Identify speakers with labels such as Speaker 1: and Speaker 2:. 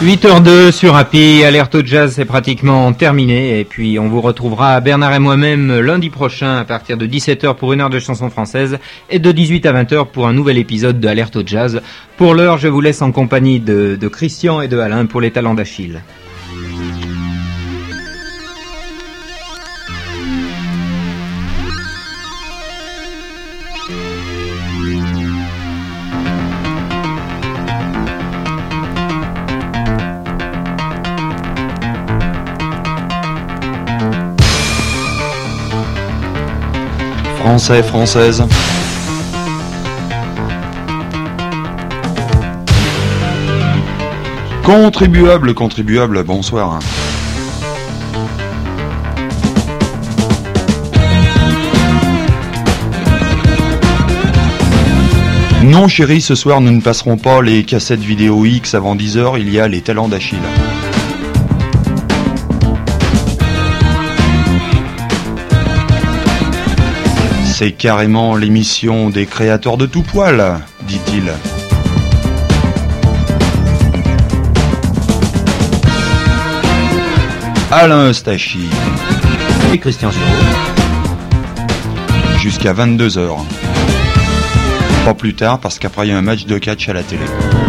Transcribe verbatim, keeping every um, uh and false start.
Speaker 1: huit heures deux sur Happy, Alerte au Jazz c'est pratiquement terminé et puis on vous retrouvera Bernard et moi-même lundi prochain à partir de dix-sept heures pour une heure de chansons françaises et de dix-huit à vingt heures pour un nouvel épisode de Alerte au Jazz. Pour l'heure, je vous laisse en compagnie de, de Christian et de Alain pour les talents d'Achille.
Speaker 2: Français, française. Contribuable, contribuable, bonsoir. Non chérie, ce soir nous ne passerons pas les cassettes vidéo X avant dix heures, il y a les talents d'Achille. C'est carrément l'émission des créateurs de tout poil, dit-il. Alain Eustachi.
Speaker 1: Et Christian Suro.
Speaker 2: Jusqu'à vingt-deux heures. Pas plus tard, parce qu'après il y a un match de catch à la télé.